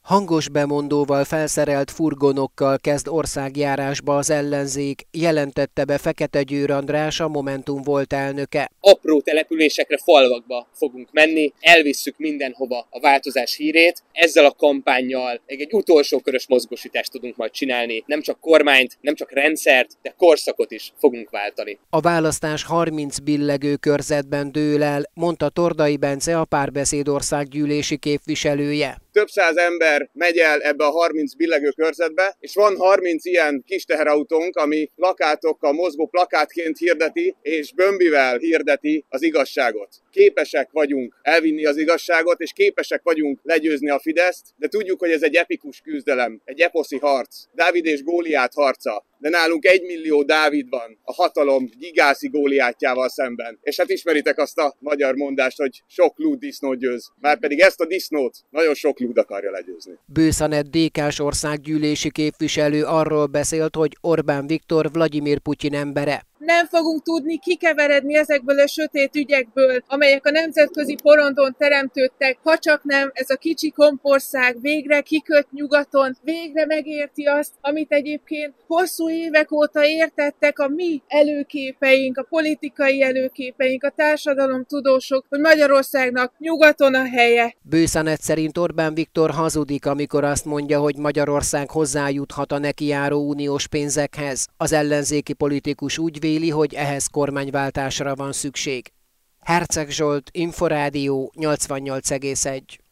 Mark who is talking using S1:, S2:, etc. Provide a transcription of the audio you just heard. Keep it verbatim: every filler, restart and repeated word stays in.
S1: Hangos bemondóval felszerelt furgonokkal kezd országjárásba az ellenzék, jelentette be Fekete Győr András, a Momentum volt elnöke.
S2: Apró településekre, falvakba fogunk menni, elvisszük mindenhova a változás hírét. Ezzel a kampánnyal egy, egy utolsó körös mozgósítást tudunk majd csinálni. Nem csak kormányt, nem csak rendszert, de korszakot is fogunk váltani.
S1: A választás harminc billegő körzetben dől el, mondta Tordai Bence, a Párbeszéd országgyűlési képviselője.
S3: Több száz ember megy el ebbe a harminc billegő körzetbe, és van harminc ilyen kis teherautónk, ami plakátokkal, mozgó plakátként hirdeti, és bömbivel hirdeti az igazságot. Képesek vagyunk elvinni az igazságot, és képesek vagyunk legyőzni a Fideszt, de tudjuk, hogy ez egy epikus küzdelem, egy eposzi harc, Dávid és Góliát harca. De nálunk egymillió Dávid van a hatalom gigászi Góliátjával szemben. És hát ismeritek azt a magyar mondást, hogy sok lúd disznót győz. Márpedig ezt a disznót nagyon sok lúd akarja legyőzni.
S1: Bősz Anett dé ká-s országgyűlési képviselő arról beszélt, hogy Orbán Viktor Vlagyimir Putyin embere.
S4: Nem fogunk tudni kikeveredni ezekből a sötét ügyekből, amelyek a nemzetközi porondon teremtődtek, ha csak nem ez a kicsi kompország végre kiköt nyugaton, végre megérti azt, amit egyébként hosszú évek óta értettek a mi előképeink, a politikai előképeink, a társadalomtudósok, hogy Magyarországnak nyugaton a helye.
S1: Bősz Anett szerint Orbán Viktor hazudik, amikor azt mondja, hogy Magyarország hozzájuthat a neki járó uniós pénzekhez. Az ellenzéki politikus úgy véli, hogy ehhez kormányváltásra van szükség. Herceg Zsolt, Inforádió, nyolcvannyolc egész egy.